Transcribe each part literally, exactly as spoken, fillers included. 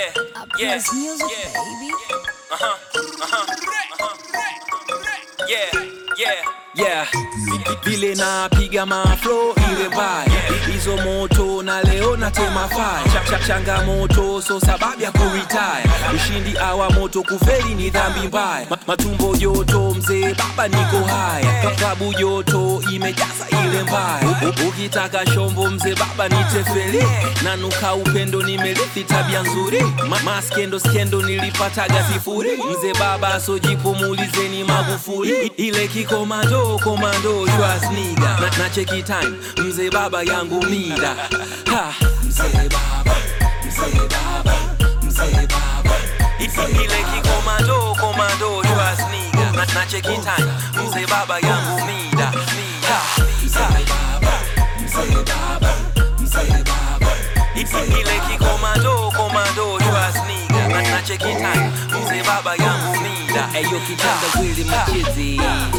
yeah, yeah, music, yeah, baby. uh-huh, uh-huh, uh-huh, yeah, yeah, yeah. Vile napiga maflow ile mbaya, hizo moto na leo natema fire. Ch changamoto so sababu ya kuretire, ushindi awa moto kufeli ni dhambi mbaya. Ma matumbo joto mzee baba niko haya, klabu joto imejaza ile mbaya. Ukitaka shombo mzee baba nitefeli, nanuka upendo nimelethi tabia nzuri. Ma maskendo skendo nilipataga sifuri, mzee baba so jipo muulizeni Magufuli. Ile kikomando komando Schwarzenegger na, na cheki time mzee baba yangu mida ha mzee baba mzee baba mzee baba ile kikomando komando Schwarzenegger na, na cheki time mzee baba yangu mida ha mzee baba mzee baba mzee baba ile kikomando komando Schwarzenegger na, na cheki time mzee baba yangu mida ayo kitanda kweli mchizi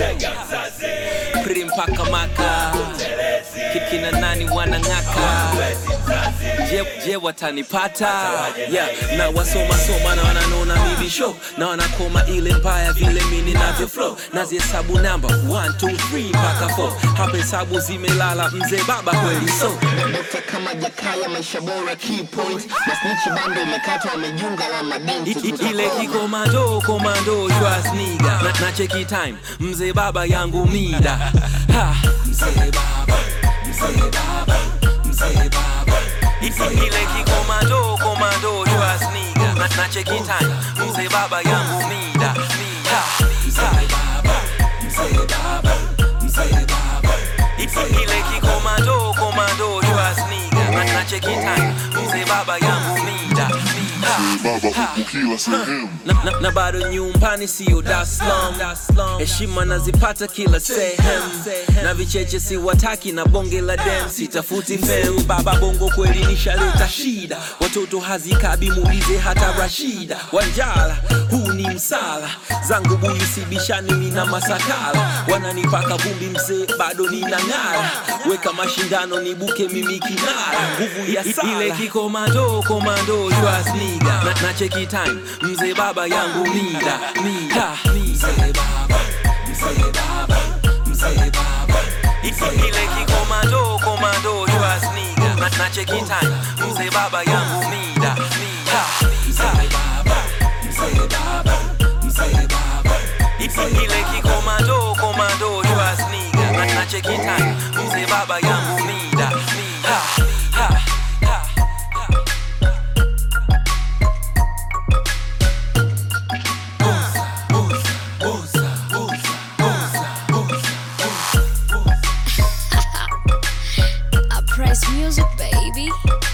Prim paka maka kikina nani wanangaka je, je watanipata yeah. Na wasoma soma na wananona mibi show, na wanakoma ile mbaya vile mini navyo flow. Nazi hesabu namba one two three mpaka four, hapa hesabu zimelala mzee baba kweli so Dokta kama Jakaya maisha bora key point, masnichi bando umekata wamejunga la madenti. Ile kikomando komando Schwarzenegger na, na cheki time mzee baba yangu mida ha mzee baba mzee baba mzee baba ile kikomando komando Schwarzenegger na, na cheki time mzee baba yangu mida ha mzee baba mzee baba mzee baba ile kikomando komando Schwarzenegger na, na cheki time mzee baba yangu mida baba kukila sehemu na, na, na bado nyumbani sio Dar es Salaam, heshima nazipata kila sehemu, na vicheche si wataki na bonge la dem sitafuti fame. Baba bongo kweli nishaleta shida, watoto hazikabi muulize hata Rashida Wanjala, huu ni msala zangu buyu sibishani mina masakala, wananipaka vumbi mzee bado ninang'ara, weka mashindano nibuke mimi kinara, nguvu ya sala ile kikomando komando Schwarzenegger na, na cheki time mzee baba yangu mida mida mzee baba mzee baba mzee baba ile kikomando komando Schwarzenegger na, na cheki time mzee baba yangu mida mida mzee baba mzee baba mzee baba ile kikomando komando Schwarzenegger na, na cheki time mzee baba yangu mida mida ha Uprise music, baby.